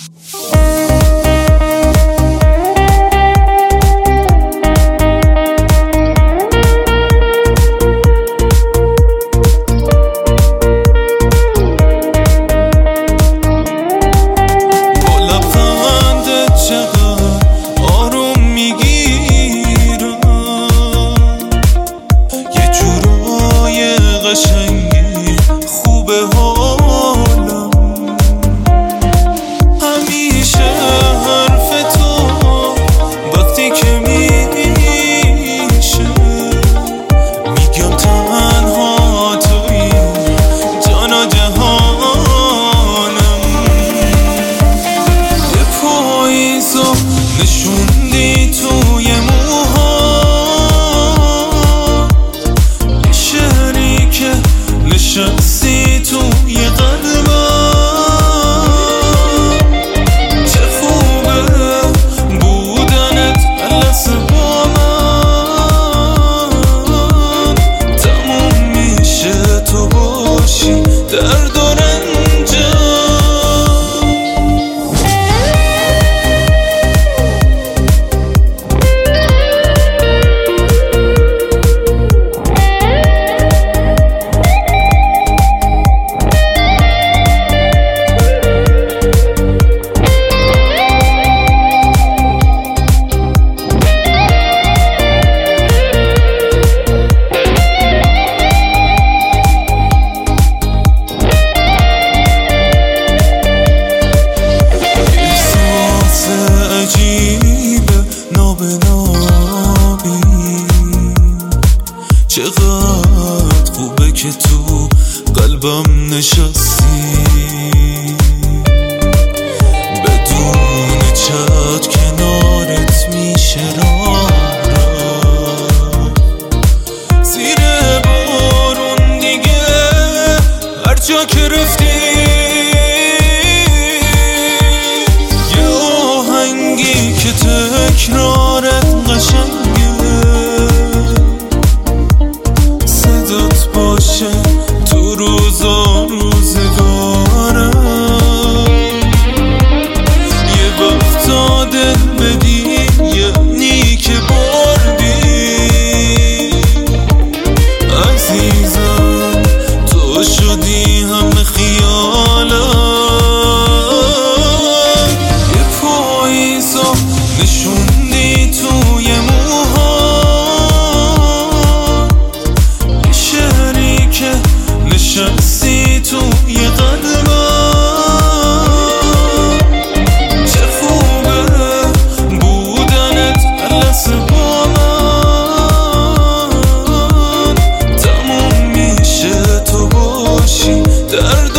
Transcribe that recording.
نشوندی توی موها شریک نشستی توی قلبم چه خوبه بودنت لحظه با من تموم میشه تو باشی درد و رنجم چقدر خوبه که تو قلبم نشستی بدون چت کنارت میشه راه زیر بارون دیگه هر جا که رفتی یه آهنگی که تکرارت قشنگه تو روزا روزگارم یه وقتا دل بدی یعنی که بردی عزیزم تو شدی همه خیالم یه پاییزا نشوندی توی موها نشستی توی قلبم چه خوبه بودنت لحظه با من تموم میشه تو باشی درد